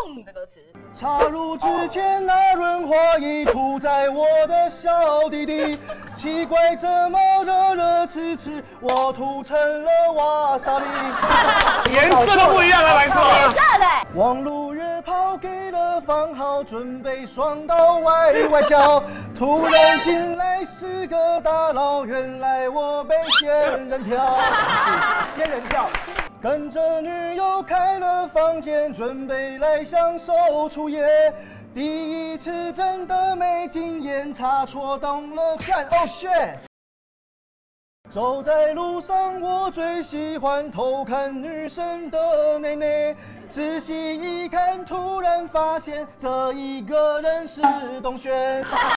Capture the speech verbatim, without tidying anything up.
送的歌词。 插入之前那润滑液涂在我的小弟弟，奇怪怎么热热刺刺，我涂成了瓦萨比。 颜色都不一样了，来说。 颜色的。 望路约炮给了番号，准备双刀歪歪叫，突然进来四个大佬，原来我被仙人跳。仙人跳。跟着女友开了房间，准备来享受初夜。第一次真的没经验，插错动了干哦 shit。走在路上，我最喜欢偷看女生的内内。仔细一看，突然发现这一个人是董璇。